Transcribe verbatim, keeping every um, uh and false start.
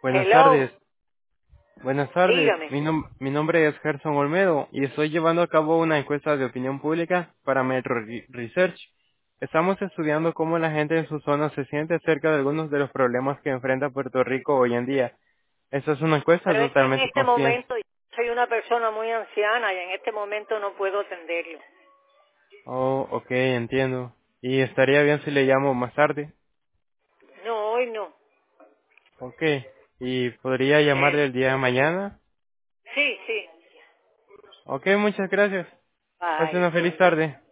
Buenas Hello, tardes. Buenas tardes. dígame. Mi, nom- mi nombre es Gerson Olmedo y estoy llevando a cabo una encuesta de opinión pública para Metro Re- Research. Estamos estudiando cómo la gente en su zona se siente acerca de algunos de los problemas que enfrenta Puerto Rico hoy en día. Esta es una encuesta Pero es que en totalmente este confidencial. momento yo soy una persona muy anciana y en este momento no puedo atenderlo. Oh, ok, entiendo. Y estaría bien si le llamo más tarde. No, hoy no. Ok. ¿Y podría llamarle Eh, el día de mañana? sí, sí. Ok, muchas gracias. Pase Bye. una feliz tarde.